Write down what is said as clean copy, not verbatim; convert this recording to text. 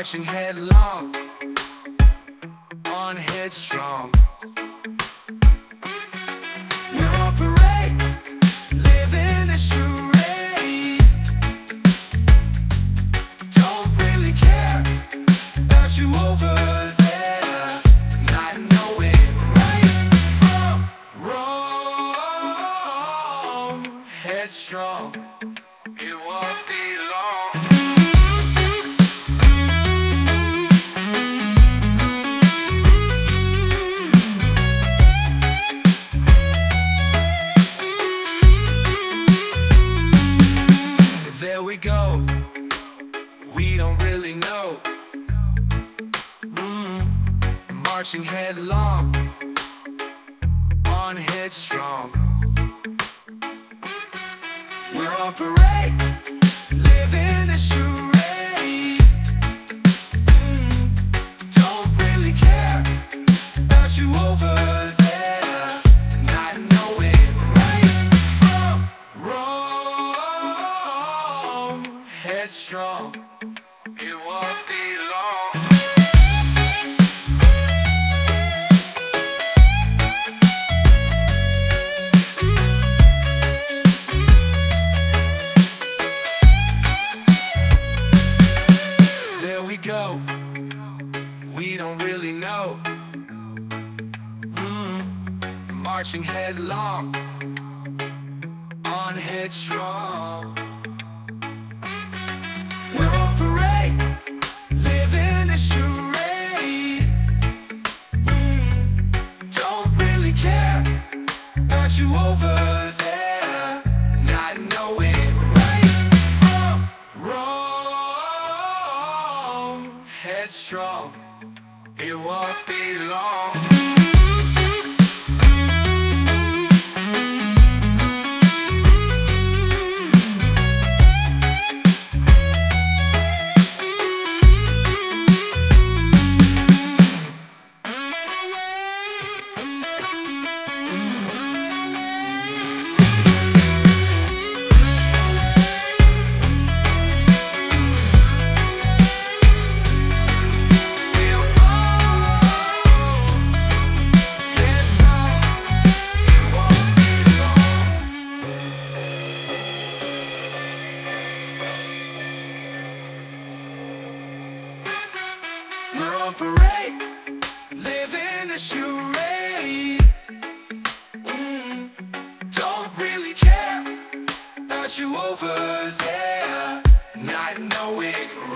marching headlong, on headstrong. We're on parade, living a charade. Don't really care about you over there, not knowing right from wrong. Headstrong, it won't be long. There we go, we don't really know. Marching headlong, on headstrong. We're on parade, living a charade. Don't really care about you over there, not knowing right from wrong. Headstrong, it won't be long. There we go, we don't really know. Marching headlong, on headstrong. We're on parade, living a charade. Don't really care about you over there, not knowing right from wrong. Headstrong, it won't be long. We're on parade, living a charade. Don't really care about you over there, not knowing